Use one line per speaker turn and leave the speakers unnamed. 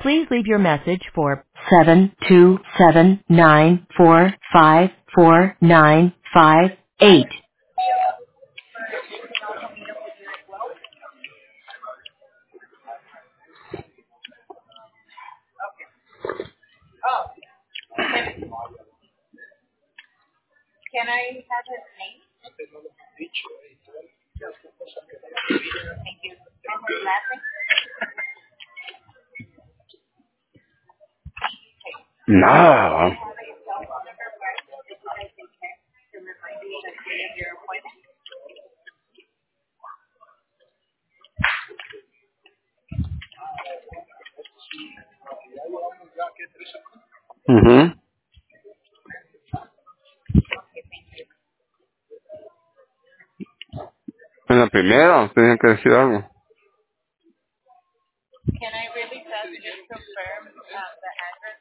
Please leave your message for 72794549558.
Can I have his name? Thank you. And his last name?
Nada. Mhm. En la primera tenían que decir algo.
Can I really just confirm the address